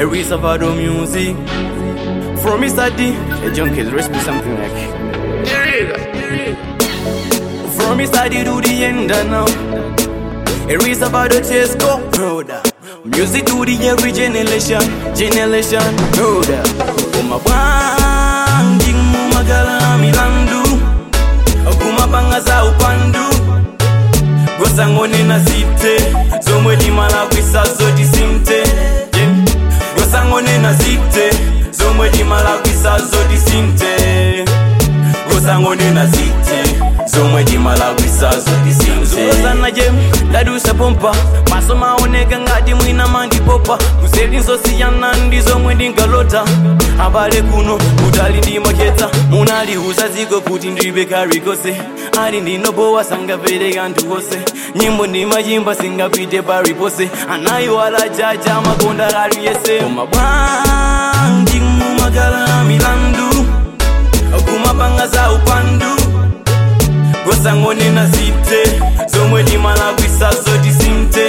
a race of other music. From Mr. D, a junkie's recipe something like. From Mr. D to the end now. A race of other chase go brother. Music to the every generation, brother. Kuma bangi mumagala milandu. Kuma banga za upandu. Gosangone na zite. Zomwe di malakwisa zoti sinte. Gosangone na zite. Zomwe di malakwisa zoti sinte. Gosangone na zite. Zomwe di malakwisa zoti sinte. Zosana jem, dadusha pompa. Maso maoneka ngati mwina mandi popa. Kuseli nsosiyana ndi zomwe ndingalota. Abale kuno, kutali ndi maketa. Munali uzaziko kuti ndibe karikose. Ali ndinobowa sangapele kantu kose. Nyimbo ndi majimba singapite paripose. Anayi wala jaja makonda kali yese. Kuma bangi mumagala milandu. Kuma banga za upandu. Gosangone na zite. Zomwe di malakwisa zoti sinte.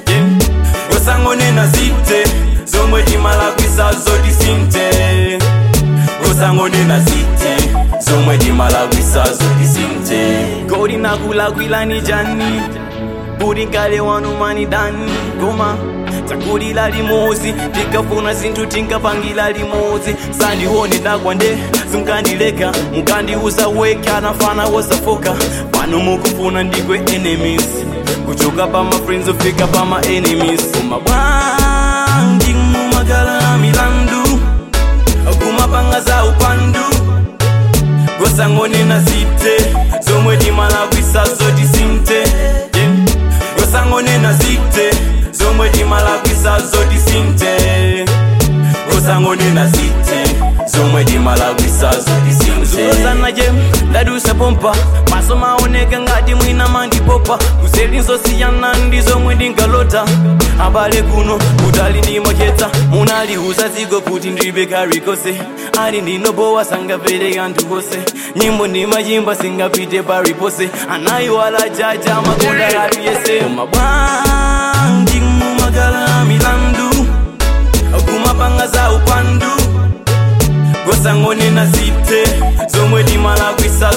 Gosangone na zite. Zomwe di malakwisa zoti sinte. Gosangone na zite. Zomwe di malakwisa zoti sinte. Godi na kula kwila ni jani. Budi kale wanu mani dani. Goma takuri la limozi. Tikafuna zintu tinkapangila limozi. Sandi honi takwande. Zungandileka mukandi uza weka nafana wasafoka. Pano mukufuna ndikwe enemies. Kuchoka pa my friends ufika pa my enemies. Kuma bangi mumagala milandu. Kuma banga za upandu. Gosangone na zite. Zomwe di malakwisa zoti sinte. Gosangone na zite. Zomwe di malakwisa zoti sinte. Gosangone na zite. Zomwe di malakwisa zoti sinte. Zosana jem, dadusha pompa. Maso maoneka ngati mwina mandi popa. Kuseli nsosiyana ndi zomwe ndingalota. Abale kuno, kutali ndi maketa. Munali uzaziko kuti ndibe karikose. Ali ndinobowa sangapele kantu kose. Nyimbo ndi majimba singapite paripose. Anayi wala jaja makonda kali yese. Kuma bangi mumagala milandu. Kuma banga za upandu. Gosangone na zite. Zomwe di malakwisa